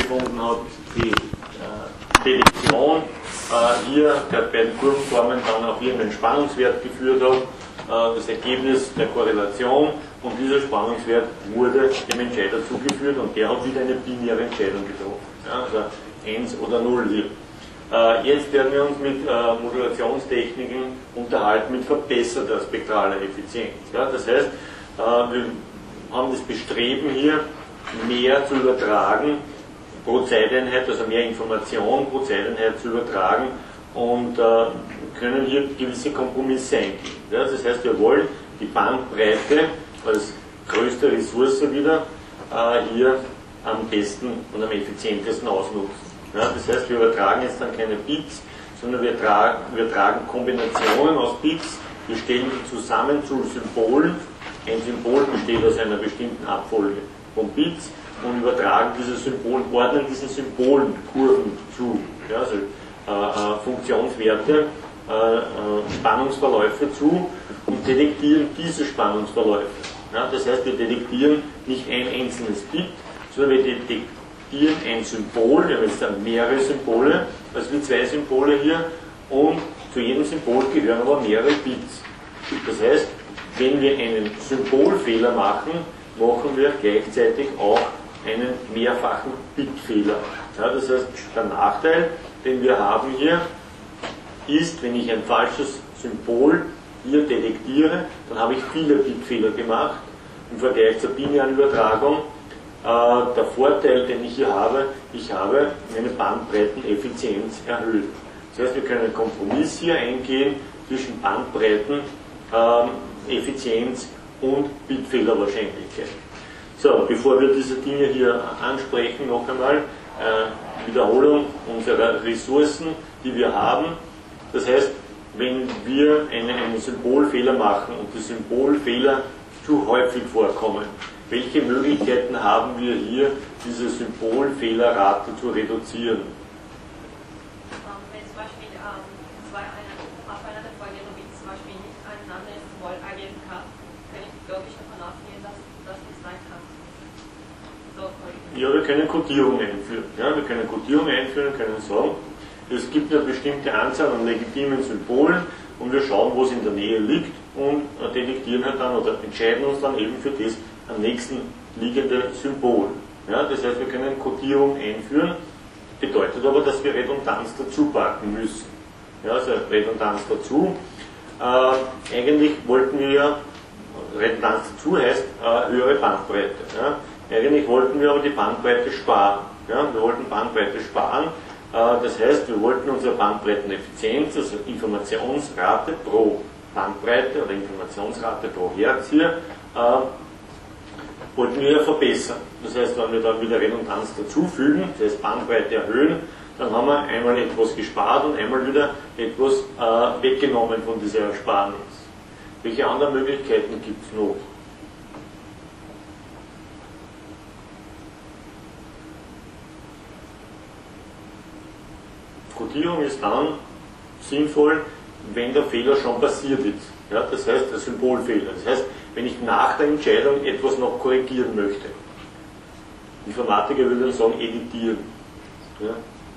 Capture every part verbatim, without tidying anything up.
stattgefunden hat, die äh, Detektion äh, hier bei den Kurvenformen dann auf irgendeinen Spannungswert geführt hat, äh, das Ergebnis der Korrelation, und dieser Spannungswert wurde dem Entscheider zugeführt und der hat wieder eine binäre Entscheidung getroffen. Ja, also eins oder null hier. Äh, jetzt werden wir uns mit äh, Modulationstechniken unterhalten mit verbesserter spektraler Effizienz. Ja, das heißt, äh, wir haben das Bestreben hier, mehr zu übertragen pro Zeiteinheit, also mehr Information pro Zeiteinheit zu übertragen, und äh, können hier gewisse Kompromisse eingehen. Ja, das heißt, wir wollen die Bandbreite als größte Ressource wieder äh, hier am besten und am effizientesten ausnutzen. Ja, das heißt, wir übertragen jetzt dann keine Bits, sondern wir tragen, wir tragen Kombinationen aus Bits, wir stellen die zusammen zu Symbolen. Ein Symbol besteht aus einer bestimmten Abfolge von Bits und übertragen diese Symbole, ordnen diesen Symbolen Kurven zu, ja, also äh, äh, Funktionswerte, äh, äh, Spannungsverläufe zu und detektieren diese Spannungsverläufe. Ja, das heißt, wir detektieren nicht ein einzelnes Bit, sondern wir detektieren ein Symbol, wir haben jetzt dann mehrere Symbole, also wie zwei Symbole hier, und zu jedem Symbol gehören aber mehrere Bits. Das heißt, wenn wir einen Symbolfehler machen, machen wir gleichzeitig auch einen mehrfachen Bitfehler. Ja, das heißt, der Nachteil, den wir haben hier, ist, wenn ich ein falsches Symbol hier detektiere, dann habe ich viele Bitfehler gemacht im Vergleich zur binären Übertragung. Äh, der Vorteil, den ich hier habe, ich habe meine Bandbreiteneffizienz erhöht. Das heißt, wir können einen Kompromiss hier eingehen zwischen Bandbreiteneffizienz und Bitfehlerwahrscheinlichkeit. So, bevor wir diese Dinge hier ansprechen, noch einmal äh, Wiederholung unserer Ressourcen, die wir haben. Das heißt, wenn wir einen, einen Symbolfehler machen und die Symbolfehler zu häufig vorkommen, welche Möglichkeiten haben wir hier, diese Symbolfehlerrate zu reduzieren? Wenn zum Beispiel ähm, zwei aufeinanderfolgende Bits zum Beispiel nicht ein anderes Symbol ergeben kann, kann ich logisch davon ausgehen, dass das nicht sein kann. So, ja, wir können Codierung einführen. Ja, wir können Codierung einführen, können sagen, es gibt eine bestimmte Anzahl an legitimen Symbolen und wir schauen, wo es in der Nähe liegt und detektieren halt dann oder entscheiden uns dann eben für das am nächsten liegende Symbol. Ja, das heißt, wir können Codierung einführen, bedeutet aber, dass wir Redundanz dazu packen müssen. Ja, also Redundanz dazu. Äh, eigentlich wollten wir ja, Redundanz dazu heißt äh, höhere Bandbreite. Ja. Eigentlich wollten wir aber die Bandbreite sparen. Ja. Wir wollten Bandbreite sparen. Das heißt, wir wollten unsere Bandbreiteneffizienz, also Informationsrate pro Bandbreite oder Informationsrate pro Hertz hier, äh, wollten wir ja verbessern. Das heißt, wenn wir dann wieder Redundanz dazufügen, das heißt Bandbreite erhöhen, dann haben wir einmal etwas gespart und einmal wieder etwas äh, weggenommen von dieser Ersparnis. Welche anderen Möglichkeiten gibt es noch? Codierung ist dann sinnvoll, wenn der Fehler schon passiert ist. Ja, das heißt, der Symbolfehler. Das heißt, wenn ich nach der Entscheidung etwas noch korrigieren möchte. Informatiker würde dann sagen, editieren. Ja.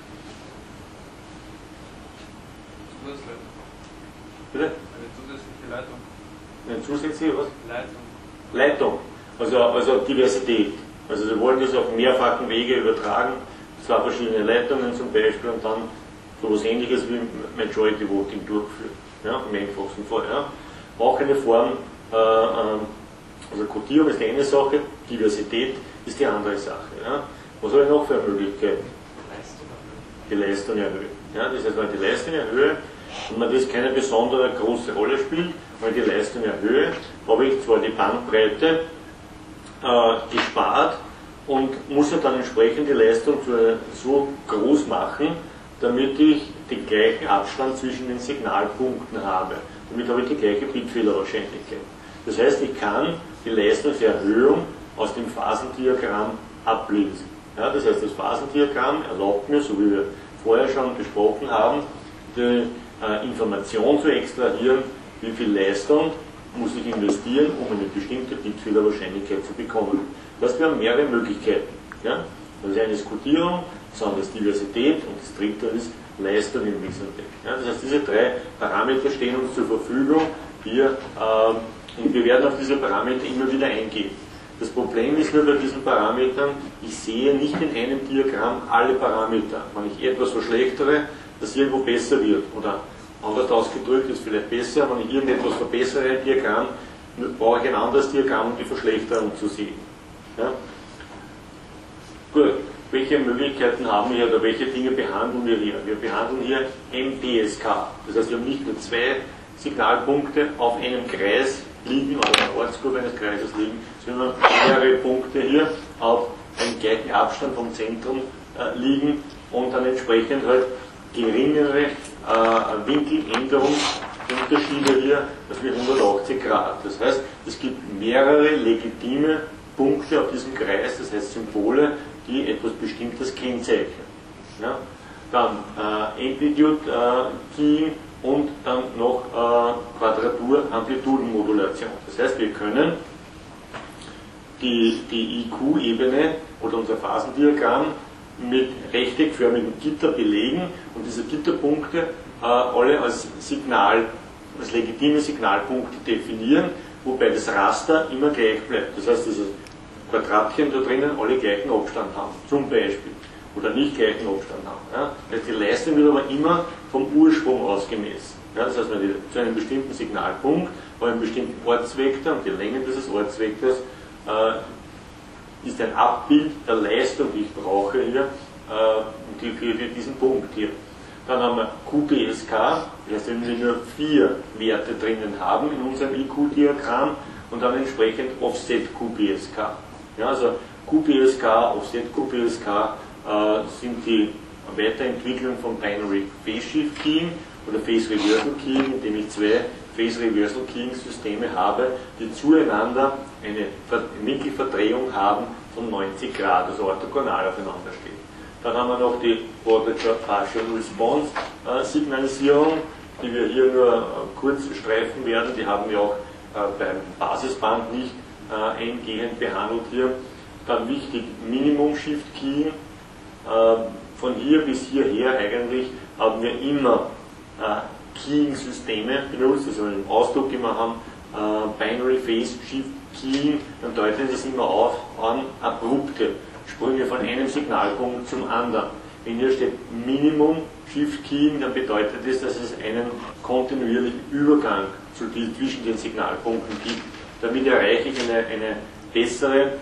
Bitte? Eine zusätzliche Leitung. Eine zusätzliche was? Leitung. Leitung. Also, also Diversität. Also wir wollen das auf mehrfachen Wege übertragen. Zwei verschiedene Leitungen zum Beispiel und dann so etwas Ähnliches wie Majority Voting durchführen. Ja, im einfachsten Fall. Ja. Auch eine Form, äh, also Codierung ist die eine Sache, Diversität ist die andere Sache. Ja. Was habe ich noch für eine Möglichkeit? Die Leistung erhöhen. Ja, das heißt, wenn ich die Leistung erhöhe und man das keine besondere große Rolle spielt, weil ich die Leistung erhöhe, habe ich zwar die Bandbreite äh, gespart und muss ja dann entsprechend die Leistung so groß machen, damit ich den gleichen Abstand zwischen den Signalpunkten habe. Damit habe ich die gleiche Bitfehlerwahrscheinlichkeit. Das heißt, ich kann die Leistungserhöhung aus dem Phasendiagramm ablesen. Ja, das heißt, das Phasendiagramm erlaubt mir, so wie wir vorher schon besprochen haben, die äh, Information zu extrahieren, wie viel Leistung muss ich investieren, um eine bestimmte Bitfehlerwahrscheinlichkeit zu bekommen. Das wären mehrere Möglichkeiten. Ja? Das eine ist Codierung, das andere ist Diversität und das dritte ist Leistung im Wesentlichen. Ja, das heißt, diese drei Parameter stehen uns zur Verfügung hier äh, und wir werden auf diese Parameter immer wieder eingehen. Das Problem ist nur bei diesen Parametern, ich sehe nicht in einem Diagramm alle Parameter. Wenn ich etwas verschlechtere, dass irgendwo besser wird. Oder anders ausgedrückt ist vielleicht besser, wenn ich irgendetwas verbessere im Diagramm, brauche ich ein anderes Diagramm, um die Verschlechterung zu sehen. Ja? Gut, welche Möglichkeiten haben wir oder welche Dinge behandeln wir hier? Wir behandeln hier M P S K. Das heißt, wir haben nicht nur zwei Signalpunkte auf einem Kreis liegen oder einer Ortskurve eines Kreises liegen, sondern mehrere Punkte hier auf einem gleichen Abstand vom Zentrum äh, liegen und dann entsprechend halt geringere äh, Winkeländerungsunterschiede hier, das wie hundertachtzig Grad. Das heißt, es gibt mehrere legitime Punkte auf diesem Kreis, das heißt Symbole, die etwas Bestimmtes kennzeichnen. Ja? Dann äh, Amplitude äh, Keying und dann noch äh, Quadratur-Amplitudenmodulation. Das heißt, wir können die, die I Q-Ebene oder unser Phasendiagramm mit rechteckförmigen Gitter belegen und diese Gitterpunkte äh, alle als Signal, als legitime Signalpunkte definieren, wobei das Raster immer gleich bleibt. Das heißt, diese Quadratchen da drinnen alle gleichen Abstand haben, zum Beispiel, oder nicht gleichen Abstand haben. Ja? Die Leistung wird aber immer vom Ursprung aus gemessen. Ja? Das heißt, wenn ich zu einem bestimmten Signalpunkt oder einem bestimmten Ortsvektor und die Länge dieses Ortsvektors äh, ist ein Abbild der Leistung, die ich brauche hier, äh, die, für, für diesen Punkt hier. Dann haben wir Q P S K, das heißt, wenn wir nur vier Werte drinnen haben in unserem I Q-Diagramm und dann entsprechend Offset Q P S K. Ja, also Q P S K, Offset Q P S K äh, sind die Weiterentwicklung von Binary Phase Shift Keying oder Phase Reversal Keying, indem ich zwei Phase Reversal Keying Systeme habe, die zueinander eine Winkelverdrehung haben von neunzig Grad, also orthogonal aufeinander stehen. Dann haben wir noch die Quadrature Partial Response äh, Signalisierung, die wir hier nur äh, kurz streifen werden. Die haben wir auch äh, beim Basisband nicht äh, eingehend behandelt hier. Dann wichtig Minimum Shift Keying. Äh, von hier bis hierher eigentlich haben wir immer äh, Keying-Systeme benutzt, also im Ausdruck immer haben äh, Binary Phase Shift Keying, dann deutet es immer auf an abrupte Sprünge von einem Signalpunkt zum anderen. Wenn hier steht Minimum Shift Keying, dann bedeutet es, dass es einen kontinuierlichen Übergang zu die, zwischen den Signalpunkten gibt. Damit erreiche ich eine, eine bessere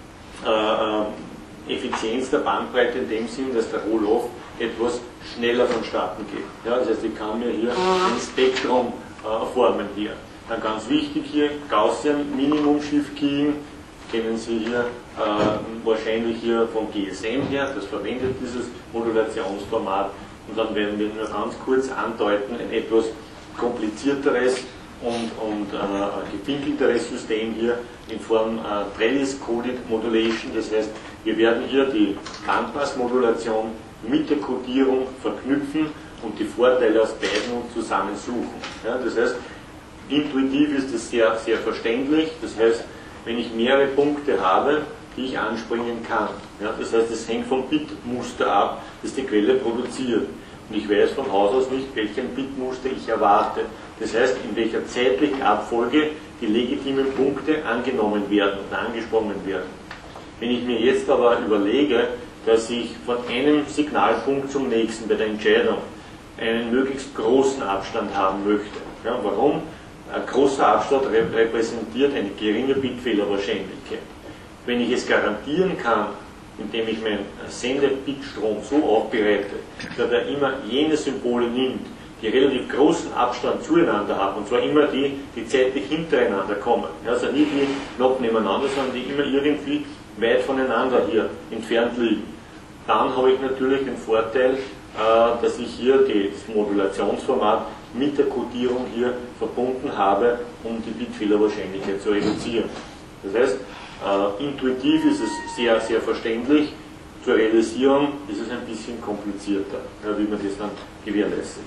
äh, Effizienz der Bandbreite in dem Sinn, dass der Roll-Off etwas schneller vonstatten geht. Ja, das heißt, ich kann mir hier ein Spektrum äh, formen hier. Dann ganz wichtig hier, Gaussian Minimum Shift Keying, kennen Sie hier äh, wahrscheinlich hier vom G S M her, das verwendet dieses Modulationsformat. Und dann werden wir nur ganz kurz andeuten, ein etwas komplizierteres und, und äh, gepinkelteres System hier in Form äh, Trellis-Coded Modulation. Das heißt, wir werden hier die Bandpassmodulation mit der Codierung verknüpfen und die Vorteile aus beiden zusammensuchen. Ja, das heißt, intuitiv ist es sehr, sehr verständlich. Das heißt, wenn ich mehrere Punkte habe, die ich anspringen kann. Ja, das heißt, es hängt vom Bitmuster ab, das die Quelle produziert. Und ich weiß von Haus aus nicht, welchen Bitmuster ich erwarte. Das heißt, in welcher zeitlichen Abfolge die legitimen Punkte angenommen werden und angesprungen werden. Wenn ich mir jetzt aber überlege, dass ich von einem Signalpunkt zum nächsten bei der Entscheidung einen möglichst großen Abstand haben möchte. Ja, warum? Ein großer Abstand repräsentiert eine geringe Bitfehlerwahrscheinlichkeit. Wenn ich es garantieren kann, indem ich meinen Sendebitstrom so aufbereite, dass er immer jene Symbole nimmt, die relativ großen Abstand zueinander haben, und zwar immer die, die zeitlich hintereinander kommen. Also nicht die knapp nebeneinander, sondern die immer irgendwie weit voneinander hier entfernt liegen. Dann habe ich natürlich den Vorteil, dass ich hier das Modulationsformat mit der Codierung hier verbunden habe, um die Bitfehlerwahrscheinlichkeit zu reduzieren. Das heißt, äh, intuitiv ist es sehr, sehr verständlich, zur Realisierung ist es ein bisschen komplizierter, ja, wie man das dann gewährleistet.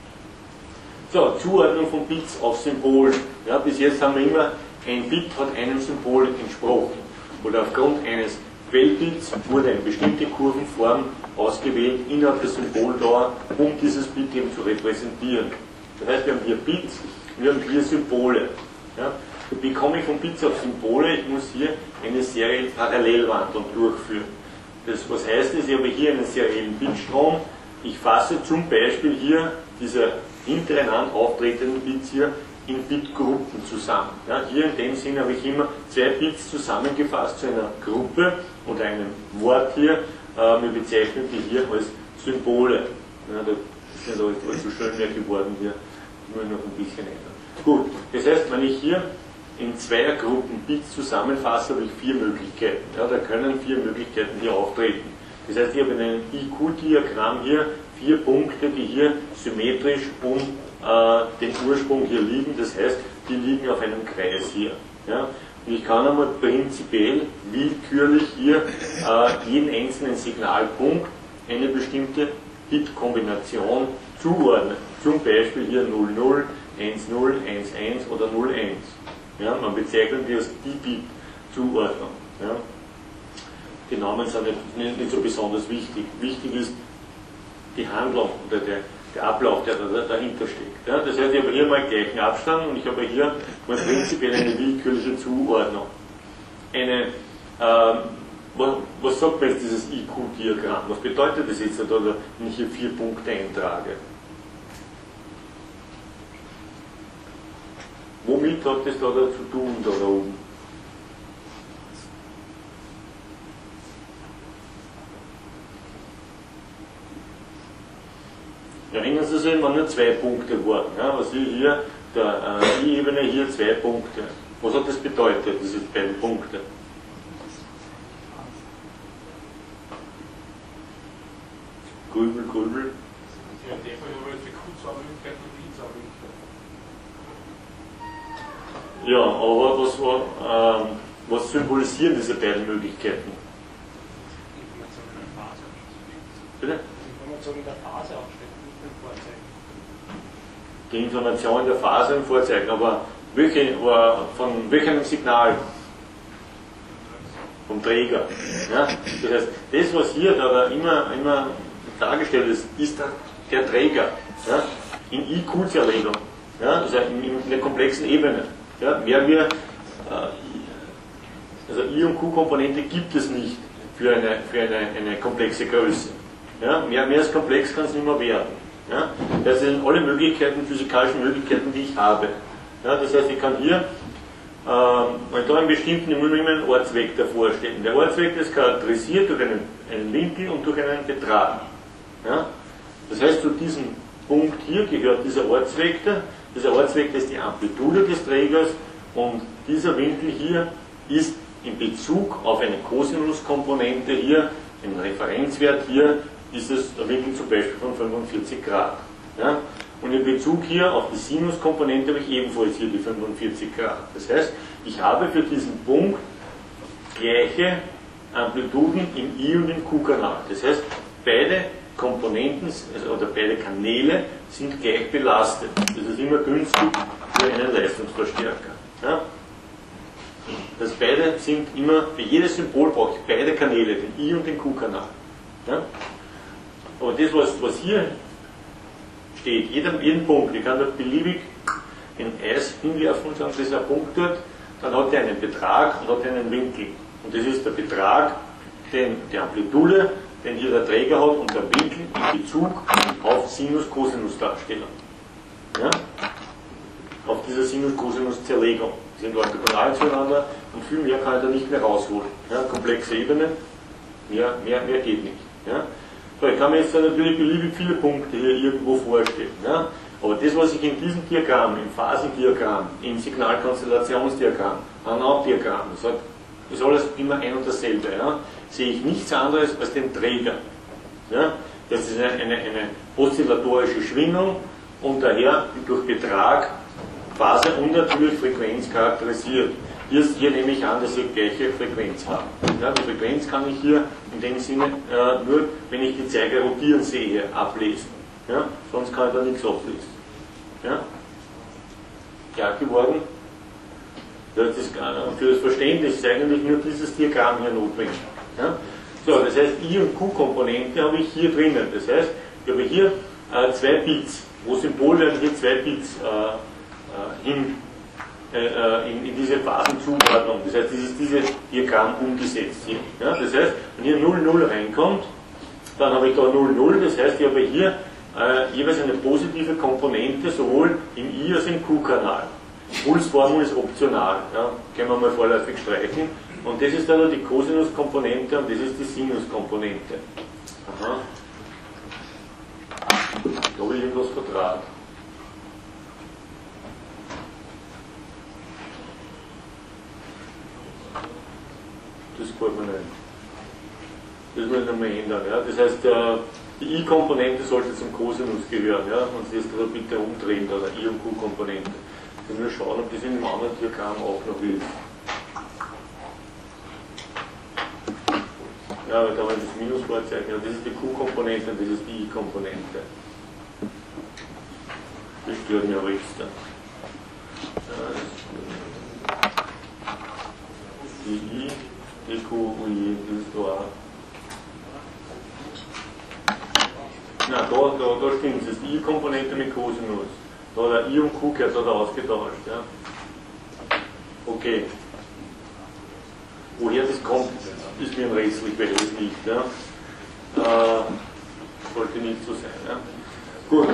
So, Zuordnung von Bits auf Symbolen. Ja, bis jetzt haben wir immer, ein Bit hat einem Symbol entsprochen. Oder aufgrund eines Quellbits wurde eine bestimmte Kurvenform ausgewählt innerhalb der Symboldauer, um dieses Bit eben zu repräsentieren. Das heißt, wir haben hier Bits, wir haben hier Symbole. Ja? Wie komme ich von Bits auf Symbole? Ich muss hier eine Serie Parallelwandlung durchführen. Das, was heißt das? Ich habe hier einen seriellen Bitstrom. Ich fasse zum Beispiel hier diese hintereinander auftretenden Bits hier in Bitgruppen zusammen. Ja, hier in dem Sinne habe ich immer zwei Bits zusammengefasst zu einer Gruppe oder einem Wort hier. Äh, wir bezeichnen die hier als Symbole. Ja, das sind alles so schön mehr geworden hier, nur noch ein bisschen ändern. Gut, das heißt, wenn ich hier in Zweiergruppen Bits zusammenfasse, habe ich vier Möglichkeiten. Ja, da können vier Möglichkeiten hier auftreten. Das heißt, ich habe in einem I Q-Diagramm hier vier Punkte, die hier symmetrisch um äh, den Ursprung hier liegen. Das heißt, die liegen auf einem Kreis hier. Ja. Und ich kann einmal prinzipiell willkürlich hier äh, jeden einzelnen Signalpunkt eine bestimmte Bit-Kombination zuordnen. Zum Beispiel hier null null, eins null, eins eins oder null eins. Ja, man bezeichnet die als die Bit-Zuordnung. Ja. Die Namen sind nicht, nicht so besonders wichtig. Wichtig ist die Handlung oder der, der Ablauf, der da, dahinter steckt. Ja, das heißt, ich habe hier mal gleichen Abstand und ich habe hier mal prinzipiell eine willkürliche Zuordnung. Eine, ähm, was, was sagt mir jetzt dieses I Q-Diagramm? Was bedeutet das jetzt, oder wenn ich hier vier Punkte eintrage? Womit hat das da, da zu tun, da, da oben? Erinnern Sie sich, wenn nur zwei Punkte waren. Ja, was ich hier, der äh, I-Ebene hier zwei Punkte. Was hat das bedeutet, diese beiden Punkte? Grübel, Grübel. Ja, in dem Fall haben wir jetzt die Q-Zahlmöglichkeit und I-Zahlmöglichkeit. Ja, aber was, war, ähm, was symbolisieren diese beiden Möglichkeiten? Information in der Phase. Bitte? Information in der Phase aufstellen, nicht im Vorzeichen. Die Information der Phase im Vorzeichen, aber welche, von welchem Signal? Vom Träger. Ja? Das heißt, das, was hier da, da immer, immer dargestellt ist, ist der, der Träger. Ja? In I Q-Zerlegung. Ja? Das heißt, in, in der komplexen Ebene. Ja? Mehr wir, äh, also I- und Q-Komponente gibt es nicht für eine, für eine, eine komplexe Größe. Ja? Mehr, mehr als komplex kann es nicht mehr werden. Ja? Das sind alle Möglichkeiten, physikalischen Möglichkeiten, die ich habe. Ja? Das heißt, ich kann hier wenn da einen bestimmten, ich muss mir immer einen Ortsvektor vorstellen. Der Ortsvektor ist charakterisiert durch einen, einen Winkel und durch einen Betrag. Ja? Das heißt, zu diesem Punkt hier gehört dieser Ortsvektor. Dieser Ortsvektor ist die Amplitude des Trägers und dieser Winkel hier ist in Bezug auf eine Kosinuskomponente hier, ein Referenzwert hier, ist es der Winkel zum Beispiel von fünfundvierzig Grad. Ja? Und in Bezug hier auf die Sinuskomponente habe ich ebenfalls hier die fünfundvierzig Grad. Das heißt, ich habe für diesen Punkt gleiche Amplituden im I- und im Q-Kanal. Das heißt, beide Komponenten also, oder beide Kanäle sind gleich belastet. Das ist immer günstig für einen Leistungsverstärker. Ja? Das beide sind immer, für jedes Symbol brauche ich beide Kanäle, den I- und den Q-Kanal. Ja? Aber das, was, was hier steht, jeden, jeden Punkt, ich kann da beliebig ein Eis hinwerfen und sagen, das ist ein Punkt dort, dann hat er einen Betrag und hat einen Winkel. Und das ist der Betrag, den, die Amplitude, den hier der Träger hat und der Winkel in Bezug auf Sinus-Cosinus-Darstellung. Ja? Auf dieser Sinus-Cosinus-Zerlegung. Die sind orthogonal zueinander und viel mehr kann ich da nicht mehr rausholen. Ja? Komplexe Ebene, mehr, mehr, mehr geht nicht. Ja? So, ich kann mir jetzt natürlich beliebig viele Punkte hier irgendwo vorstellen. Ja? Aber das, was ich in diesem Diagramm, im Phasendiagramm, im Signalkonstellationsdiagramm, Hanau-Diagramm, das ist alles immer ein und dasselbe, ja? Sehe ich nichts anderes als den Träger. Ja? Das ist eine, eine, eine oszillatorische Schwingung und daher durch Betrag, Phase und natürlich Frequenz charakterisiert. Hier, hier nehme ich an, dass ich gleiche Frequenz habe. Ja, die Frequenz kann ich hier in dem Sinne äh, nur, wenn ich die Zeiger rotieren sehe, ablesen. Ja, sonst kann ich da nichts ablesen. Ja? Klar geworden? Das ist, für das Verständnis ist eigentlich nur dieses Diagramm hier notwendig. Ja? So, das heißt, I- und Q-Komponente habe ich hier drinnen. Das heißt, ich habe hier äh, zwei Bits. Pro Symbol werden hier zwei Bits äh, äh, hin, äh, in, in diese Phasenzuordnung. Das heißt, das ist dieses Diagramm umgesetzt hier. Ja? Das heißt, wenn hier null null reinkommt, dann habe ich da null null. Das heißt, ich habe hier äh, jeweils eine positive Komponente, sowohl im I- als auch im Q-Kanal. Pulsformel ist optional. Ja? Können wir mal vorläufig streichen. Und das ist dann die Cosinus-Komponente und das ist die Sinus-Komponente. Aha. Da habe ich irgendwas vertraut. Das gefällt mir nicht. Das muss ich nochmal ändern. Ja? Das heißt, die I-Komponente sollte zum Cosinus gehören. Ja? Und das da bitte umdrehen, da der I- und Q-Komponente. Jetzt müssen wir schauen, ob das in dem anderen Diagramm auch noch ist. Ja, aber da haben wir das Minusvorzeichen. Das ist die Q-Komponente und das ist die I-Komponente. Das stört mich aber jetzt. Die I, die Q und I, das ist da auch. Nein, da, da, da stimmt es. Das ist die I-Komponente mit Cosinus. Da hat der I und Q gehört, da hat er ausgetauscht. Ja. Okay. Woher das kommt, ist mir rätsellich, weil das nicht. Ja. Äh, sollte nicht so sein. Ja. Gut.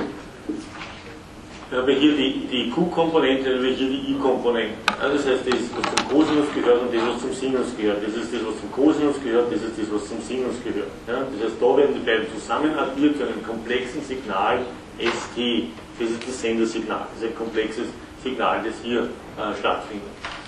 Dann habe ich hier die, die Q-Komponente, dann habe ich hier die I-Komponente. Ja, das heißt, das ist, was zum Cosinus gehört und das, was zum Sinus gehört. Das ist das, was zum Cosinus gehört, das ist das, was zum Sinus gehört. Ja. Das heißt, da werden die beiden zusammen addiert zu einem komplexen Signal S T. Das ist das Sendersignal. Das ist ein komplexes Signal, das hier äh, stattfindet.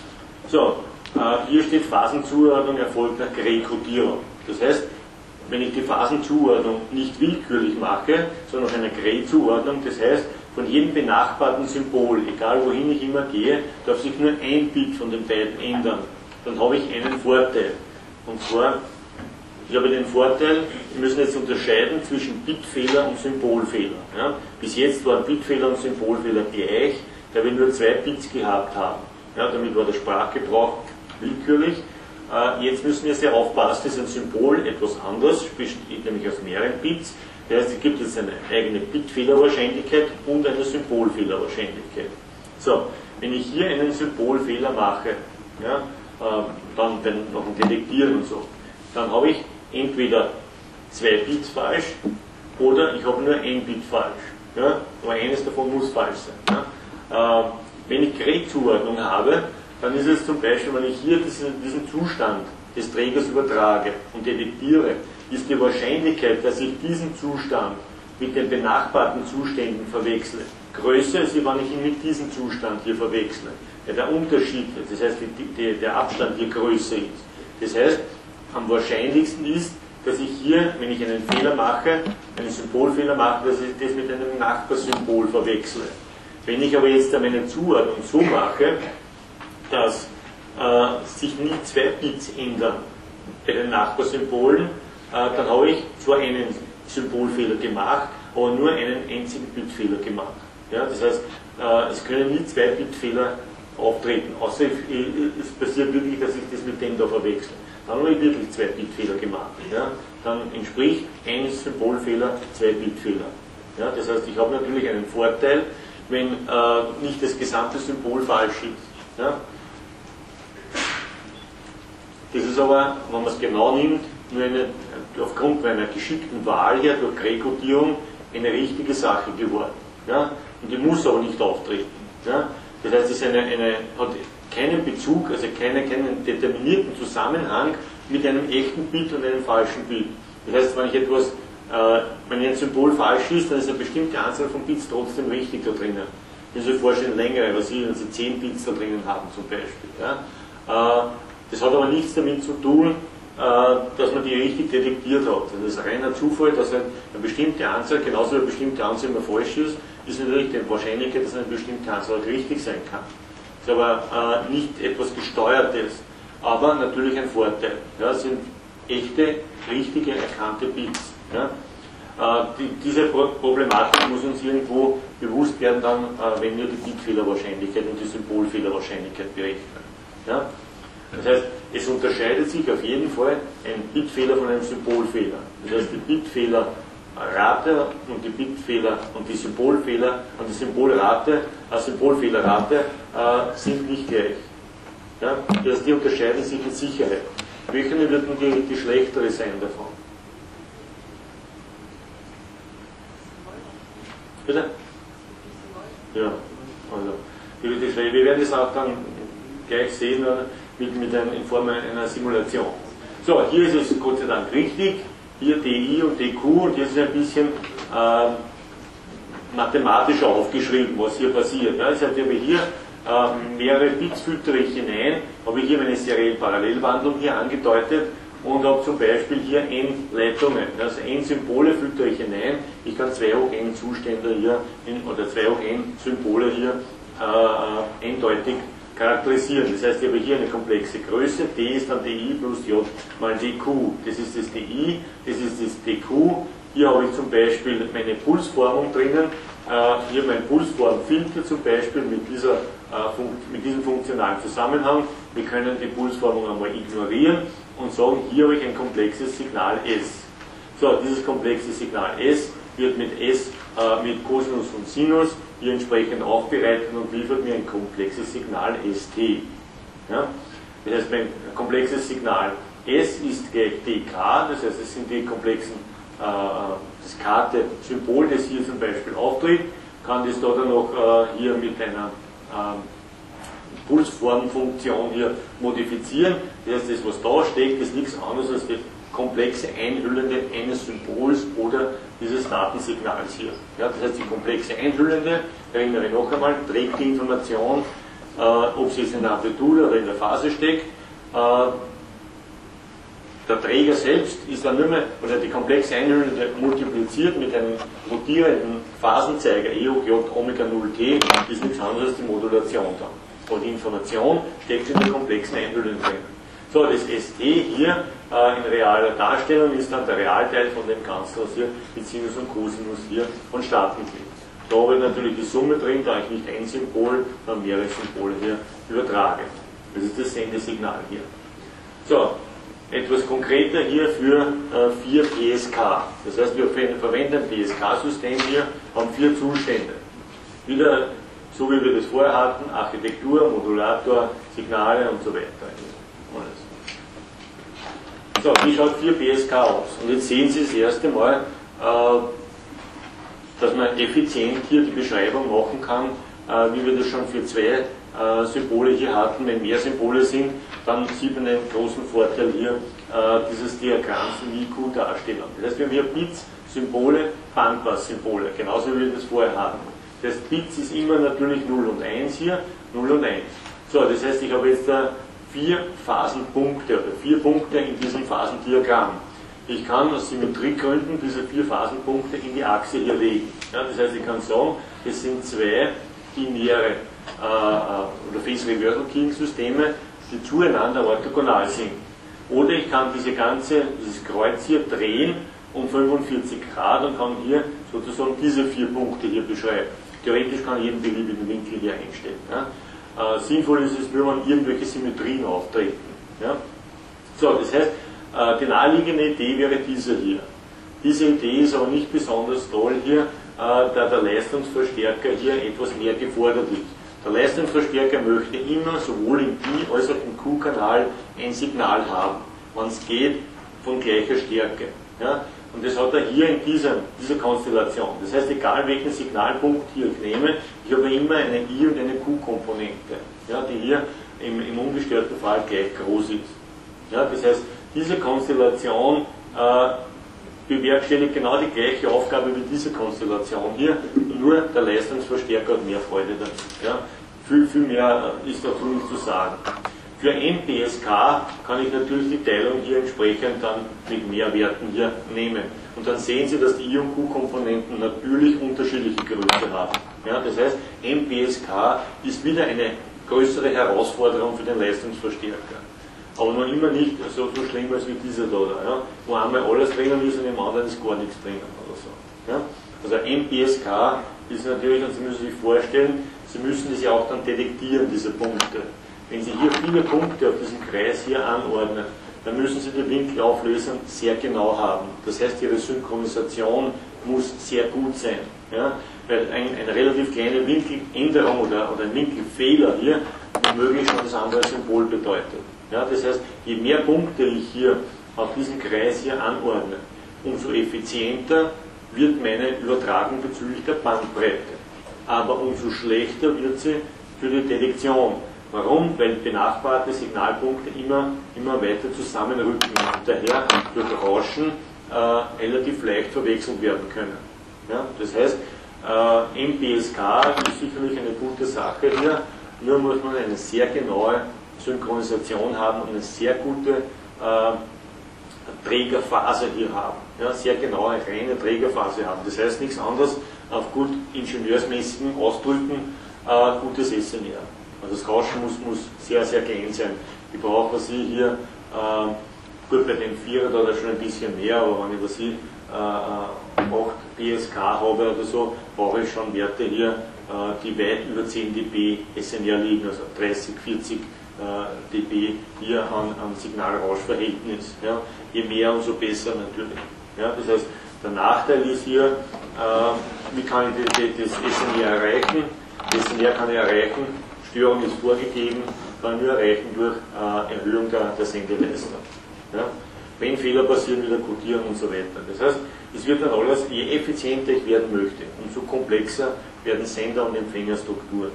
So. Hier steht Phasenzuordnung erfolgt nach Gray-Kodierung. Das heißt, wenn ich die Phasenzuordnung nicht willkürlich mache, sondern nach einer Gray-Zuordnung, das heißt, von jedem benachbarten Symbol, egal wohin ich immer gehe, darf sich nur ein Bit von den beiden ändern. Dann habe ich einen Vorteil. Und zwar, ich habe den Vorteil, wir müssen jetzt unterscheiden zwischen Bitfehler und Symbolfehler. Ja? Bis jetzt waren Bitfehler und Symbolfehler gleich, da wir nur zwei Bits gehabt haben. Ja, damit war der Sprachgebrauch willkürlich. Äh, jetzt müssen wir sehr aufpassen, dass ein Symbol etwas anderes, besteht nämlich aus mehreren Bits. Das heißt, es gibt jetzt eine eigene Bitfehlerwahrscheinlichkeit und eine Symbolfehlerwahrscheinlichkeit. So, wenn ich hier einen Symbolfehler mache, ja, äh, dann wenn, noch ein Detektieren und so, dann habe ich entweder zwei Bits falsch oder ich habe nur ein Bit falsch. Ja, aber eines davon muss falsch sein. Ja. Äh, wenn ich Gray-Zuordnung habe, dann ist es zum Beispiel, wenn ich hier diesen, diesen Zustand des Trägers übertrage und detektiere, ist die Wahrscheinlichkeit, dass ich diesen Zustand mit den benachbarten Zuständen verwechsle, größer, als wenn ich ihn mit diesem Zustand hier verwechsle. Ja, der Unterschied, das heißt, die, die, der Abstand hier größer ist. Das heißt, am wahrscheinlichsten ist, dass ich hier, wenn ich einen Fehler mache, einen Symbolfehler mache, dass ich das mit einem Nachbarsymbol verwechsle. Wenn ich aber jetzt meine Zuordnung so mache, dass äh, sich nie zwei Bits ändern bei den Nachbarsymbolen, äh, dann habe ich zwar einen Symbolfehler gemacht, aber nur einen einzigen Bitfehler gemacht. Ja, das heißt, äh, es können nie zwei Bitfehler auftreten, außer es passiert wirklich, dass ich das mit dem da verwechsle. Dann habe ich wirklich zwei Bitfehler gemacht. Ja, dann entspricht ein Symbolfehler zwei Bitfehler. Ja, das heißt, ich habe natürlich einen Vorteil, wenn äh, nicht das gesamte Symbol falsch ist. Ja. Das ist aber, wenn man es genau nimmt, nur eine, aufgrund einer geschickten Wahl hier durch Gray-Kodierung eine richtige Sache geworden. Ja? Und die muss aber nicht auftreten. Ja? Das heißt, es ist eine, eine, hat keinen Bezug, also keine, keinen determinierten Zusammenhang mit einem echten Bit und einem falschen Bit. Das heißt, wenn ich etwas, äh, wenn ein Symbol falsch ist, dann ist eine bestimmte Anzahl von Bits trotzdem richtig da drinnen. Ich kann sich vorstellen, längere, was Sie, wenn Sie zehn Bits da drinnen haben zum Beispiel. Ja? Äh, Das hat aber nichts damit zu tun, dass man die richtig detektiert hat. Das ist reiner Zufall, dass eine bestimmte Anzahl, genauso wie eine bestimmte Anzahl immer falsch ist, ist natürlich die Wahrscheinlichkeit, dass eine bestimmte Anzahl richtig sein kann. Das ist aber nicht etwas Gesteuertes, aber natürlich ein Vorteil. Ja, das sind echte, richtige, erkannte Bits. Ja. Die, diese Problematik muss uns irgendwo bewusst werden, dann, wenn wir die Bitfehlerwahrscheinlichkeit und die Symbolfehlerwahrscheinlichkeit berechnen. Ja. Das heißt, es unterscheidet sich auf jeden Fall ein Bitfehler von einem Symbolfehler. Das heißt, die Bitfehlerrate und die Bitfehler und die Symbolfehler und die Symbolrate, äh, Symbolfehlerrate äh, sind nicht gleich. Ja? Das heißt, die unterscheiden sich mit Sicherheit. Welche wird nun die, die schlechtere sein davon? Bitte? Ja, also die, die, wir werden das auch dann gleich sehen mit, mit ein, in Form einer Simulation. So, hier ist es Gott sei Dank richtig, hier D I und D Q und hier ist es ein bisschen äh, mathematischer aufgeschrieben, was hier passiert. Ja, das heißt, ich habe hier äh, mehrere Bits füttere ich hinein, habe ich hier meine serielle Parallelwandlung hier angedeutet und habe zum Beispiel hier n Leitungen, also n Symbole füttere ich hinein, ich kann zwei hoch n Zustände hier in, oder zwei hoch n Symbole hier äh, eindeutig charakterisieren. Das heißt, ich habe hier eine komplexe Größe, d ist dann di plus j mal dq. Das ist das di, das ist das dq. Hier habe ich zum Beispiel meine Pulsformung drinnen. Äh, hier mein Pulsformfilter zum Beispiel mit, dieser, äh, mit diesem funktionalen Zusammenhang. Wir können die Pulsformung einmal ignorieren und sagen, hier habe ich ein komplexes Signal S. So, dieses komplexe Signal S wird mit S, äh, mit Cosinus und Sinus hier entsprechend aufbereitet und liefert mir ein komplexes Signal S T. Ja? Das heißt, mein komplexes Signal S ist gleich dk, das heißt, es sind die komplexen, äh, das Karte-Symbol, das hier zum Beispiel auftritt, kann das da dann noch äh, hier mit einer äh, Pulsformfunktion hier modifizieren. Das heißt, das, was da steckt, ist nichts anderes als die komplexe Einhüllende eines Symbols oder dieses Datensignals hier. Ja, das heißt, die komplexe Einhüllende, erinnere ich noch einmal, trägt die Information, äh, ob sie jetzt in der Amplitude oder in der Phase steckt. Äh, der Träger selbst ist dann nur mehr, oder die komplexe Einhüllende multipliziert mit einem rotierenden Phasenzeiger E hoch J Omega null T, ist nichts anderes als die Modulation dann. Und die Information steckt in der komplexen Einhüllende drin. So, das S T hier äh, in realer Darstellung ist dann der Realteil von dem Ganzen, was hier mit Sinus und Cosinus hier vonstatten geht. Da habe ich natürlich die Summe drin, da ich nicht ein Symbol, sondern mehrere Symbole hier übertrage. Das ist das Sendesignal hier. So, etwas konkreter hier für äh, vier P S K. Das heißt, wir verwenden ein P S K-System hier, haben vier Zustände. Wieder so wie wir das vorher hatten, Architektur, Modulator, Signale und so weiter. So, wie schaut vier P S K aus? Und jetzt sehen Sie das erste Mal, äh, dass man effizient hier die Beschreibung machen kann, äh, wie wir das schon für zwei äh, Symbole hier hatten. Wenn mehr Symbole sind, dann sieht man einen großen Vorteil hier äh, dieses Diagramms in I Q-Darstellung. Das heißt, wir haben hier Bits, Symbole, Bandpass-Symbole, genauso wie wir das vorher hatten. Das heißt, Bits ist immer natürlich null und eins hier, null und eins. So, das heißt, ich habe jetzt da vier Phasenpunkte oder vier Punkte in diesem Phasendiagramm. Ich kann aus Symmetriegründen diese vier Phasenpunkte in die Achse hier legen. Ja, das heißt, ich kann sagen, es sind zwei binäre äh, oder Phase-Reversal-Keying-Systeme, die zueinander orthogonal sind. Oder ich kann diese ganze, dieses Kreuz hier drehen um fünfundvierzig Grad und kann hier sozusagen diese vier Punkte hier beschreiben. Theoretisch kann ich jeden beliebigen Winkel hier einstellen. Ja. Äh, sinnvoll ist es, wenn man irgendwelche Symmetrien auftreten. Ja. So, das heißt, äh, die naheliegende Idee wäre diese hier. Diese Idee ist aber nicht besonders toll hier, äh, da der Leistungsverstärker hier etwas mehr gefordert ist. Der Leistungsverstärker möchte immer sowohl im Pi als auch im Q-Kanal ein Signal haben, wenn es geht, von gleicher Stärke. Ja? Und das hat er hier in dieser, dieser Konstellation. Das heißt, egal welchen Signalpunkt hier ich nehme, ich habe immer eine I- und eine Q-Komponente, ja, die hier im, im ungestörten Fall gleich groß ist. Ja, das heißt, diese Konstellation äh, bewerkstelligt genau die gleiche Aufgabe wie diese Konstellation hier, nur der Leistungsverstärker hat mehr Freude damit. Ja. Viel, viel mehr ist dazu nicht zu sagen. Für N P S K kann ich natürlich die Teilung hier entsprechend dann mit mehr Werten hier nehmen. Und dann sehen Sie, dass die I- und Q-Komponenten natürlich unterschiedliche Größe haben. Ja, das heißt, N P S K ist wieder eine größere Herausforderung für den Leistungsverstärker. Aber noch immer nicht so, so schlimm als wie dieser da, ja, wo einmal alles drinnen ist und im anderen ist gar nichts drinnen oder so. Ja. Also N P S K ist natürlich, und Sie müssen sich vorstellen, Sie müssen das ja auch dann detektieren, diese Punkte. wenn Sie hier viele Punkte auf diesem Kreis hier anordnen, dann müssen Sie die Winkelauflösung sehr genau haben. Das heißt, Ihre Synchronisation muss sehr gut sein. Ja? Weil ein, eine relativ kleine Winkeländerung oder, oder ein Winkelfehler hier womöglich schon das andere Symbol bedeutet. Ja? Das heißt, je mehr Punkte ich hier auf diesem Kreis hier anordne, umso effizienter wird meine Übertragung bezüglich der Bandbreite. Aber umso schlechter wird sie für die Detektion. Warum? Weil benachbarte Signalpunkte immer, immer weiter zusammenrücken und daher durch Rauschen äh, relativ leicht verwechselt werden können. Ja? Das heißt, äh, M P S K ist sicherlich eine gute Sache hier, nur muss man eine sehr genaue Synchronisation haben und eine sehr gute äh, Trägerphase hier haben. Ja? Sehr genaue, reine Trägerphase haben. Das heißt nichts anderes, auf gut ingenieursmäßigen Ausdrücken, äh, gutes S N R. Also das Rauschen muss, muss sehr, sehr klein sein. Ich brauche, was ich hier, äh, gut bei den Vierer da schon ein bisschen mehr, aber wenn ich, was ich, äh, acht P S K habe oder so, brauche ich schon Werte hier, äh, die weit über zehn dB S N R liegen, also dreißig, vierzig äh, dB hier an, an Signal-Rausch-Verhältnis. Ja. Je mehr, umso besser natürlich. Ja. Das heißt, der Nachteil ist hier, äh, wie kann ich die, die, das S N R erreichen? Das S N R kann ich erreichen, Störung ist vorgegeben, kann nur erreichen durch äh, Erhöhung der, der Sendeleistung. Ja? Wenn Fehler passieren, wieder codieren und so weiter. Das heißt, es wird dann alles, je effizienter ich werden möchte, umso komplexer werden Sender- und Empfängerstrukturen.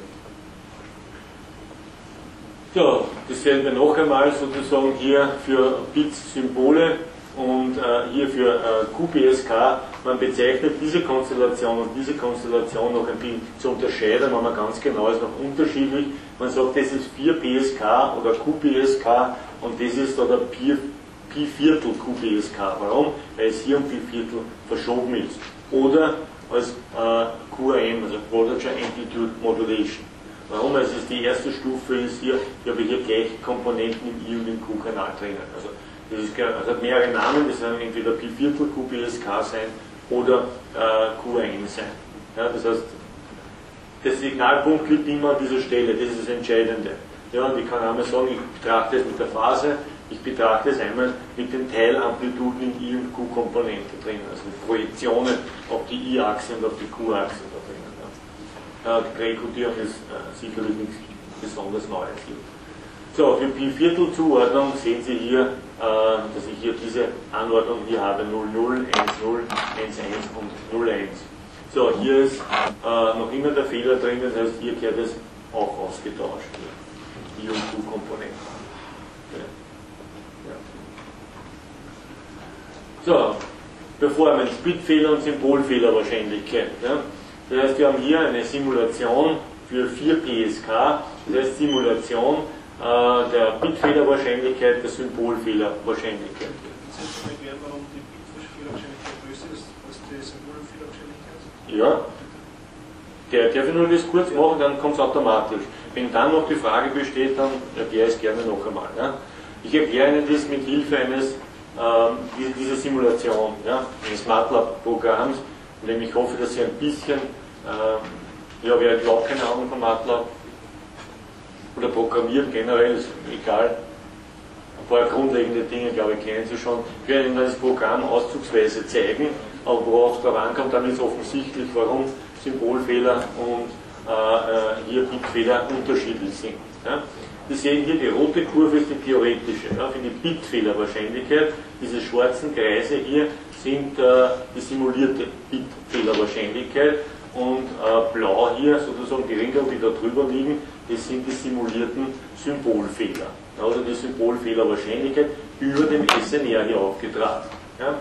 Ja, dasselbe noch einmal sozusagen hier für Bits-Symbole und äh, hier für äh, Q P S K. Man bezeichnet diese Konstellation und diese Konstellation noch ein bisschen zu unterscheiden, wenn man ganz genau ist, noch unterschiedlich. Man sagt, das ist vier P S K oder Q P S K und das ist da der Pi, Pi Viertel Q P S K. Warum? Weil es hier um Pi Viertel verschoben ist. Oder als äh, Q A M, also Quadrature Amplitude Modulation. Warum? Also es ist die erste Stufe ist hier, ich habe hier gleiche Komponenten im I und im Q-Kanal drinnen. Also das ist, also hat mehrere Namen, das werden entweder Pi Viertel Q P S K sein oder äh, Q A M sein. Ja, das heißt, der Signalpunkt liegt immer an dieser Stelle, das ist das Entscheidende. Ja, und ich kann einmal sagen, ich betrachte es mit der Phase, ich betrachte es einmal mit den Teilamplituden in I- und Q-Komponente drin, also mit Projektionen auf die I-Achse und auf die Q-Achse da drinnen. Ja. Äh, die Präkodierung ist äh, sicherlich nichts besonders Neues hier. So, für Pi-Viertel-Zuordnung sehen Sie hier, äh, dass ich hier diese Anordnung hier habe, null null, eins null, eins eins und null eins. So, hier ist äh, noch immer der Fehler drin, das heißt, hier gehört es auch ausgetauscht. I- und Q-Komponenten. Ja. Ja. So, Performance, Bitfehler und Symbolfehlerwahrscheinlichkeit. Ja. Das heißt, wir haben hier eine Simulation für vier P S K, das heißt Simulation der Bitfehlerwahrscheinlichkeit, der Symbolfehlerwahrscheinlichkeit. Das heißt, damit werden warum die Bitfehlerwahrscheinlichkeit größer ist als die Symbolfehlerwahrscheinlichkeit? Ja. Der, darf ich nur das kurz machen, dann kommt es automatisch. Wenn dann noch die Frage besteht, dann erkläre ich es gerne noch einmal. Ja. Ich erkläre Ihnen das mit Hilfe eines, ähm, dieser Simulation, ja, eines MATLAB-Programms, in dem ich hoffe, dass Sie ein bisschen, ähm, ja, wer überhaupt keine Ahnung von MATLAB oder Programmieren generell, ist egal. Ein paar grundlegende Dinge, glaube ich, kennen Sie schon. Ich werde Ihnen das Programm auszugsweise zeigen, aber worauf es darauf ankommt, dann ist offensichtlich, warum Symbolfehler und äh, hier Bitfehler unterschiedlich sind. Ja. Sie sehen hier, die rote Kurve ist die theoretische. Ja, für die Bitfehlerwahrscheinlichkeit, diese schwarzen Kreise hier sind äh, die simulierte Bitfehlerwahrscheinlichkeit. Und äh, blau hier, sozusagen die Ringel, die da drüber liegen, das sind die simulierten Symbolfehler. Also die Symbolfehlerwahrscheinlichkeit über dem S N R hier aufgetragen. Ja.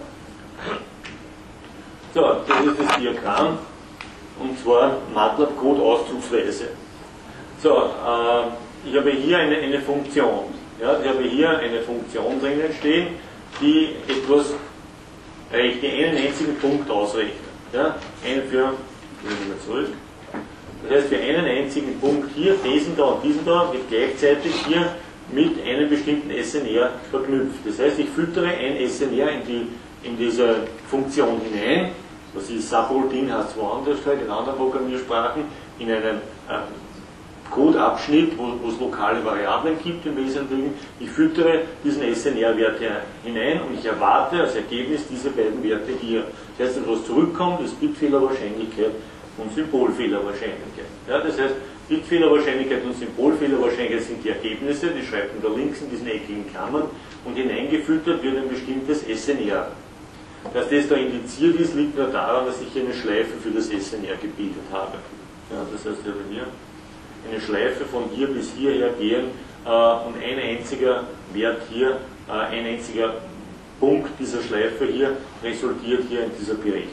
So, das ist das Diagramm, und zwar MATLAB-Code auszugsweise. So, äh, ich habe hier eine, eine Funktion. Ja, ich habe hier eine Funktion drinnen stehen, die etwas rechnet, einen einzigen Punkt ausrechnet. Ja, einen für zurück. Das heißt, für einen einzigen Punkt hier, diesen da und diesen da, wird gleichzeitig hier mit einem bestimmten S N R verknüpft. Das heißt, ich füttere ein S N R in, die, in diese Funktion hinein, was ist Subroutine, heißt woanders halt, in anderen Programmiersprachen, in einem äh, Codeabschnitt, wo, wo es lokale Variablen gibt im Wesentlichen. Ich füttere diesen S N R-Wert hinein und ich erwarte als Ergebnis diese beiden Werte hier. Das heißt, was zurückkommt, ist Bitfehlerwahrscheinlichkeit und Symbolfehlerwahrscheinlichkeit. Ja, das heißt, Bitfehlerwahrscheinlichkeit und Symbolfehlerwahrscheinlichkeit sind die Ergebnisse, die schreibt man da links in diesen eckigen Klammern, und hineingefüttert wird ein bestimmtes S N R. Dass das da indiziert ist, liegt nur daran, dass ich hier eine Schleife für das S N R gebildet habe. Ja, das heißt, ich habe hier eine Schleife von hier bis hierher gehen äh, und ein einziger Wert hier, äh, ein einziger Punkt dieser Schleife hier resultiert hier in dieser Berechnung.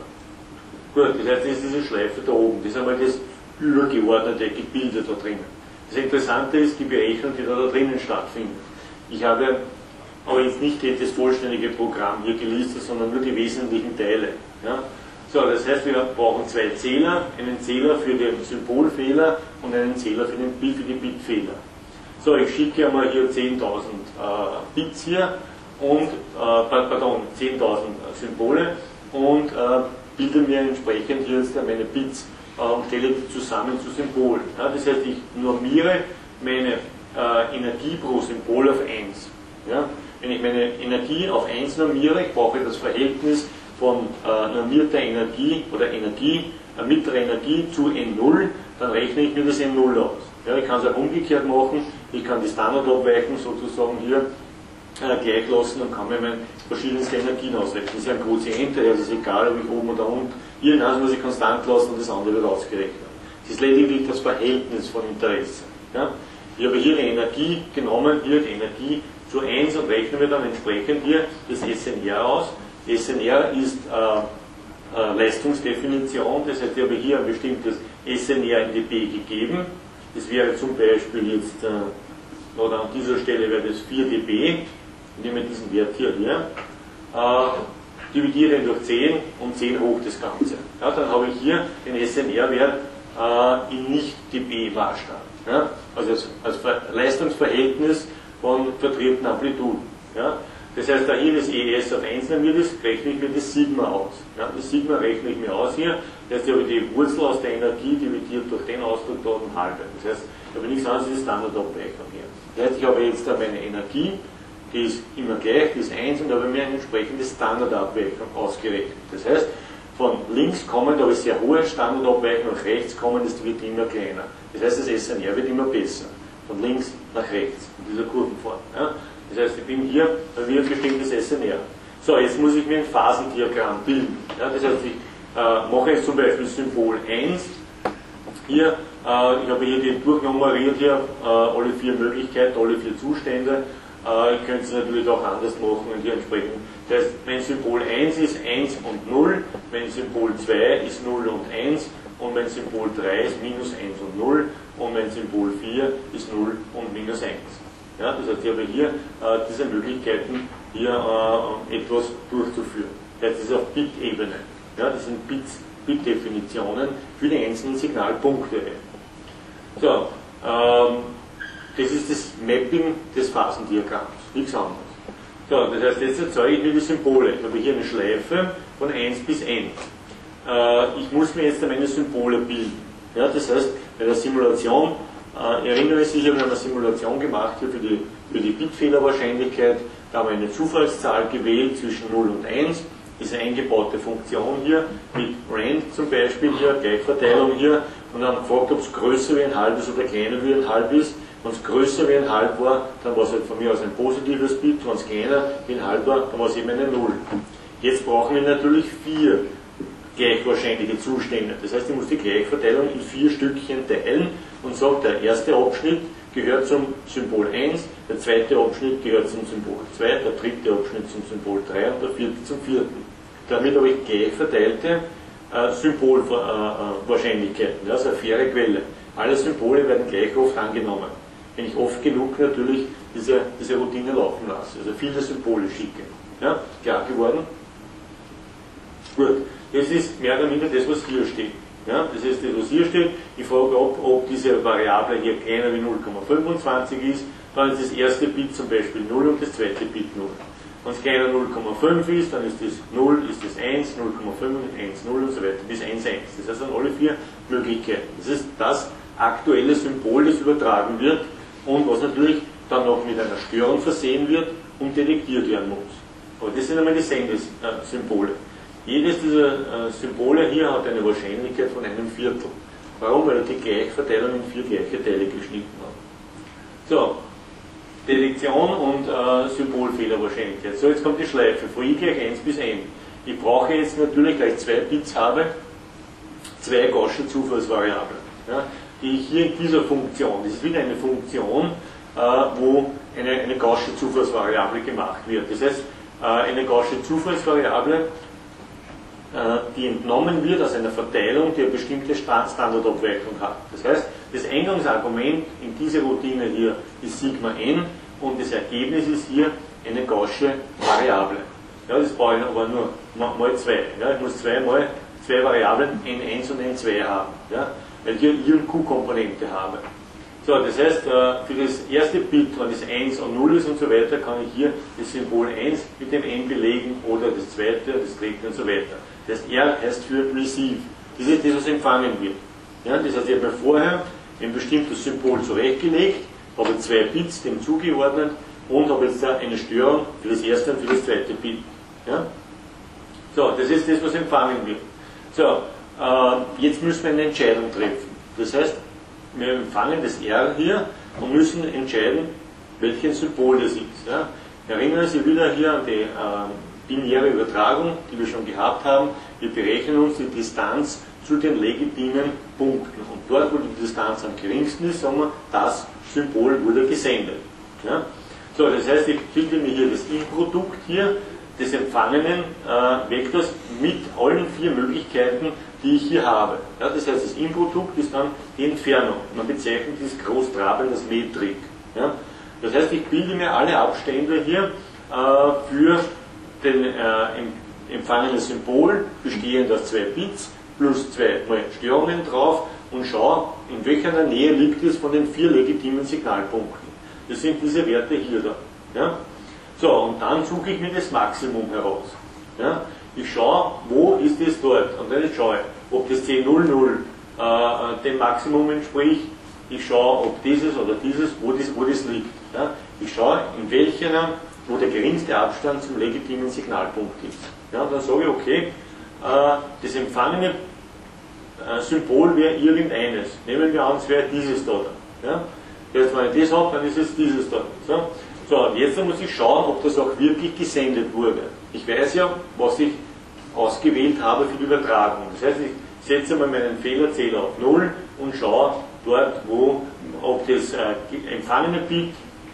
Gut, das heißt, das ist diese Schleife da oben, das ist einmal das übergeordnete Gebilde da drinnen. Das Interessante ist die Berechnung, die da, da drinnen stattfindet. Ich habe aber jetzt nicht das vollständige Programm hier gelistet, sondern nur die wesentlichen Teile. Ja? So, das heißt, wir brauchen zwei Zähler, einen Zähler für den Symbolfehler und einen Zähler für, den, für die Bitfehler. So, ich schicke einmal hier zehntausend äh, Bits hier und, äh, pardon, zehntausend Symbole und äh, bilde mir entsprechend hier jetzt meine Bits äh, und stelle die zusammen zu Symbolen. Ja, das heißt, ich normiere meine äh, Energie pro Symbol auf eins. Ja? Wenn ich meine Energie auf eins normiere, ich brauche das Verhältnis von äh, normierter Energie oder Energie, äh, mittlerer Energie zu N null, dann rechne ich mir das N null aus. Ja, ich kann es auch umgekehrt machen, ich kann die Standardabweichung sozusagen hier äh, gleich lassen und kann mir meine verschiedensten Energien ausrechnen. Das ist ja ein Quotient, daher ist es egal, ob ich oben oder unten, irgendwas muss ich konstant lassen und das andere wird ausgerechnet. Es ist lediglich das Verhältnis von Interesse. Ja? Ich habe hier die Energie genommen, hier die Energie zu eins und rechnen wir dann entsprechend hier das S N R aus. S N R ist äh, äh, Leistungsdefinition, das heißt, ich habe hier ein bestimmtes S N R in dB gegeben. Das wäre zum Beispiel jetzt, äh, oder an dieser Stelle wäre das vier dB. Ich nehme diesen Wert hier her, äh, dividiere ihn durch zehn und zehn hoch das Ganze. Ja, dann habe ich hier den S N R-Wert äh, in nicht dB-Maßstab. Ja? Also als, als Leistungsverhältnis von vertriebenen Amplituden. Ja? Das heißt, da hier das E S auf eins normiert ist, rechne ich mir das Sigma aus. Ja, das Sigma rechne ich mir aus hier. Das heißt, ich habe die Wurzel aus der Energie dividiert durch den Ausdruck dort und halbe. Das heißt, ich habe nichts anderes als die Standardabweichung hier. Das heißt, ich habe jetzt da meine Energie, die ist immer gleich, die ist eins und habe mir eine entsprechende Standardabweichung ausgerechnet. Das heißt, von links kommend habe ich sehr hohe Standardabweichung, nach rechts kommend, das wird immer kleiner. Das heißt, das S N R wird immer besser. Von links nach rechts, in dieser Kurvenform. Ja. Das heißt, ich bin hier bei mir ein bestimmtes S N R. So, jetzt muss ich mir ein Phasendiagramm bilden. Ja, das heißt, ich äh, mache jetzt zum Beispiel Symbol eins. Hier, äh, ich habe hier den durchnummeriert hier, äh, alle vier Möglichkeiten, alle vier Zustände. Äh, ich könnte es natürlich auch anders machen und hier entsprechend. Das heißt, mein Symbol eins ist eins und null, mein Symbol zwei ist null und eins und mein Symbol drei ist minus eins und null und mein Symbol vier ist null und minus eins. Ja, das heißt, ich habe hier äh, diese Möglichkeiten, hier äh, etwas durchzuführen. Das ist auf Bit-Ebene. Ja, das sind Bit-Definitionen für die einzelnen Signalpunkte. So, ähm, das ist das Mapping des Phasendiagramms, nichts anderes. So, das heißt, jetzt erzeuge ich mir die Symbole. Ich habe hier eine Schleife von eins bis n. Äh, ich muss mir jetzt meine Symbole bilden. Ja, das heißt, bei der Simulation, äh, erinnere ich sich, wir haben eine Simulation gemacht hier für die, für die Bitfehlerwahrscheinlichkeit. Da haben wir eine Zufallszahl gewählt zwischen null und eins. Diese eingebaute Funktion hier mit Rand zum Beispiel hier, Gleichverteilung hier, und dann gefragt, ob es größer wie ein halb ist oder kleiner wie ein halb ist. Wenn es größer wie ein halb war, dann war es halt von mir aus ein positives Bit, wenn es kleiner wie ein halb war, dann war es eben eine Null. Jetzt brauchen wir natürlich vier gleichwahrscheinliche Zustände. Das heißt, ich muss die Gleichverteilung in vier Stückchen teilen und sage, der erste Abschnitt gehört zum Symbol eins, der zweite Abschnitt gehört zum Symbol zwei, der dritte Abschnitt zum Symbol drei und der vierte zum vierten. Damit habe ich gleich verteilte äh, Symbolwahrscheinlichkeiten, äh, also eine faire Quelle. Alle Symbole werden gleich oft angenommen, wenn ich oft genug natürlich diese, diese Routine laufen lasse, also viele Symbole schicke. Ja, klar geworden? Gut, das ist mehr oder minder das, was hier steht. Ja, das ist das, was hier steht. Ich frage, ob, ob diese Variable hier kleiner wie null Komma fünfundzwanzig ist, dann ist das erste Bit zum Beispiel null und das zweite Bit null. Wenn es kleiner null Komma fünf ist, dann ist das null, ist das eins, null Komma fünf, eins, null und so weiter bis eins, eins. Das heißt, dann alle vier Möglichkeiten. Das ist das, aktuelle Symbol, das übertragen wird und was natürlich dann noch mit einer Störung versehen wird und detektiert werden muss. Aber das sind einmal die Sendesymbole. Jedes dieser äh, Symbole hier hat eine Wahrscheinlichkeit von einem Viertel. Warum? Weil er die Gleichverteilung in vier gleiche Teile geschnitten hat. So, Detektion und äh, Symbolfehlerwahrscheinlichkeit. So, jetzt kommt die Schleife, von i gleich eins bis n. Ich brauche jetzt natürlich, gleich zwei Bits habe, zwei Gaußsche Zufallsvariablen, ja, die ich hier in dieser Funktion, das ist wieder eine Funktion, äh, wo eine, eine Gaußsche Zufallsvariable gemacht wird. Das heißt, äh, eine Gaußsche Zufallsvariable, äh, die entnommen wird aus einer Verteilung, die eine bestimmte Standardabweichung hat. Das heißt, das Eingangsargument in dieser Routine hier ist Sigma n und das Ergebnis ist hier eine Gaußsche Variable. Ja, das brauche ich aber nur mal zwei. Ja, ich muss zweimal zwei Variablen n eins und n zwei haben, ja, weil ich hier I und Q-Komponente habe. So, das heißt, für das erste Bit, wenn das eins und null ist und so weiter, kann ich hier das Symbol eins mit dem n belegen oder das zweite, das dritte und so weiter. Das heißt, R heißt für Receive. Das ist das, was empfangen wird. Ja, das heißt, ich habe mir vorher ein bestimmtes Symbol zurechtgelegt, habe zwei Bits dem zugeordnet und habe jetzt da eine Störung für das erste und für das zweite Bit. Ja? So, das ist das, was empfangen wird. So, äh, jetzt müssen wir eine Entscheidung treffen. Das heißt, wir empfangen das R hier und müssen entscheiden, welches Symbol das ist. Ja? Erinnern Sie wieder hier an die äh, binäre Übertragung, die wir schon gehabt haben. Wir berechnen uns die Distanz zu den legitimen Punkten. Und dort, wo die Distanz am geringsten ist, sagen wir, das Symbol wurde gesendet. Ja? So, das heißt, ich bilde mir hier das In-Produkt hier des empfangenen äh, Vektors mit allen vier Möglichkeiten, die ich hier habe. Ja, das heißt, das In-Produkt ist dann die Entfernung. Man bezeichnet dieses Großtrabeln als Metrik. Ja? Das heißt, ich bilde mir alle Abstände hier äh, für den äh, empfangenen Symbol, bestehend aus zwei Bits, plus zwei mal Störungen drauf und schaue, in welcher Nähe liegt es von den vier legitimen Signalpunkten. Das sind diese Werte hier da. Ja? So, und dann suche ich mir das Maximum heraus. Ja? Ich schaue, wo ist es dort? Und dann schaue ich, ob das C null null äh, dem Maximum entspricht. Ich schaue, ob dieses oder dieses, wo das, wo das liegt. Ja? Ich schaue, in welcher, wo der geringste Abstand zum legitimen Signalpunkt ist. Ja? Und dann sage ich, okay, äh, das empfangene äh, Symbol wäre irgendeines. Nehmen wir an, es wäre dieses da. Ja? Jetzt, wenn ich das habe, dann ist es dieses da. So? So, und jetzt muss ich schauen, ob das auch wirklich gesendet wurde. Ich weiß ja, was ich ausgewählt habe für die Übertragung. Das heißt, ich setze mal meinen Fehlerzähler auf null und schaue dort, wo, ob das äh, empfangene Bit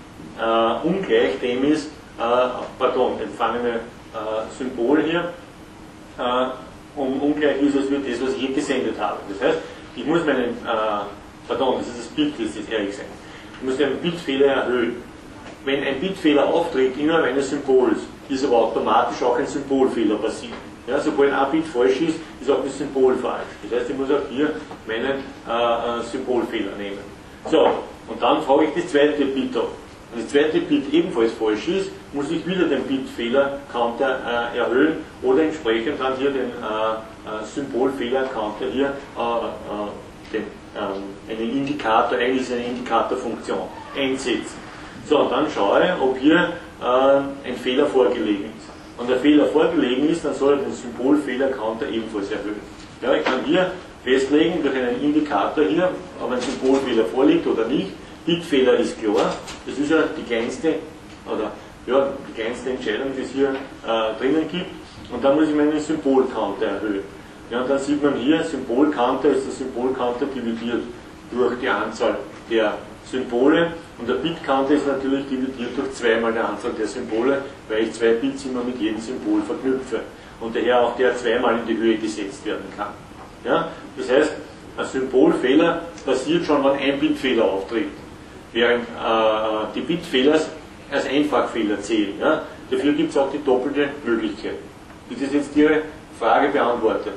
äh, ungleich dem ist, äh, pardon, empfangene äh, Symbol hier, äh, um, ungleich ist es für das, was ich hier gesendet habe. Das heißt, ich muss meinen, äh, pardon, das ist das Bit, das ist ehrlich sein, ich muss den Bitfehler erhöhen. Wenn ein Bitfehler auftritt innerhalb eines Symbols, ist aber automatisch auch ein Symbolfehler passiert. Ja, sobald ein Bit falsch ist, ist auch das Symbol falsch. Das heißt, ich muss auch hier meinen äh, äh, Symbolfehler nehmen. So, und dann frage ich das zweite Bit ab. Wenn das zweite Bit ebenfalls falsch ist, muss ich wieder den Bitfehler-Counter äh, erhöhen oder entsprechend dann hier den äh, äh, Symbolfehler-Counter hier äh, äh, den, äh, einen Indikator, eigentlich ist es eine Indikatorfunktion, einsetzen. So, und dann schaue ich, ob hier äh, ein Fehler vorgelegen ist. Wenn der Fehler vorgelegen ist, dann soll er den Symbolfehler-Counter ebenfalls erhöhen. Ja, ich kann hier festlegen, durch einen Indikator hier, ob ein Symbolfehler vorliegt oder nicht. Bitfehler ist klar, das ist ja die kleinste, oder, ja, die kleinste Entscheidung, die es hier äh, drinnen gibt. Und dann muss ich meinen Symbolcounter erhöhen. Ja, und dann sieht man hier, Symbolcounter ist der Symbolcounter dividiert durch die Anzahl der Symbole und der Bit-Counter ist natürlich dividiert durch zweimal der Anzahl der Symbole, weil ich zwei Bits immer mit jedem Symbol verknüpfe und daher auch der zweimal in die Höhe gesetzt werden kann. Ja? Das heißt, ein Symbolfehler passiert schon, wenn ein Bitfehler auftritt, während äh, die Bitfehler als Einfachfehler zählen. Ja? Dafür gibt es auch die doppelte Möglichkeit. Ist das jetzt Ihre Frage beantwortet?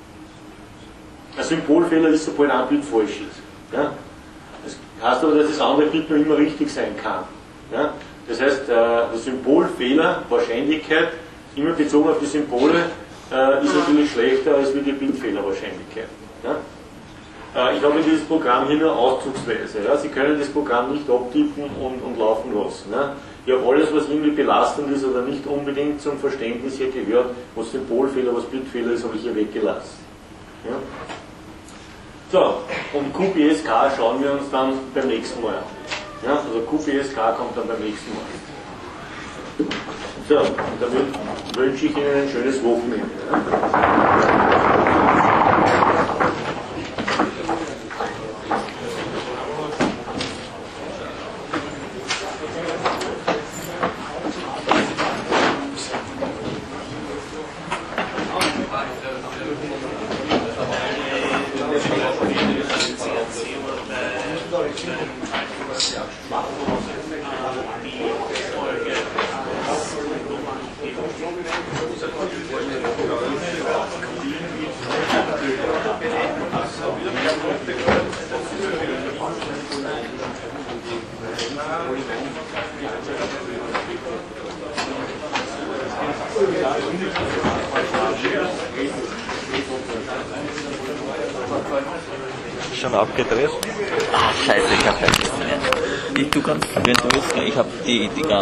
Ein Symbolfehler ist, sobald ein Bit falsch ist. Ja? Das heißt aber, dass das andere Bit noch immer richtig sein kann. Ja? Das heißt, der Symbolfehler, Wahrscheinlichkeit, immer bezogen auf die Symbole, ist natürlich schlechter als wie die Bitfehlerwahrscheinlichkeit. Ja? Äh, ich habe dieses Programm hier nur auszugsweise. Ja? Sie können das Programm nicht abtippen und, und laufen lassen. Ne? Ich habe alles, was irgendwie belastend ist oder nicht unbedingt zum Verständnis hier gehört, was Symbolfehler, was Bitfehler ist, habe ich hier weggelassen. Ja? So, und Q P S K schauen wir uns dann beim nächsten Mal an. Ja? Also Q P S K kommt dann beim nächsten Mal. So, und damit wünsche ich Ihnen ein schönes Wochenende. Schon abgedreht? Ah, scheiße, ich hab vergessen. Ich, du kannst, wenn du willst, ich hab die, die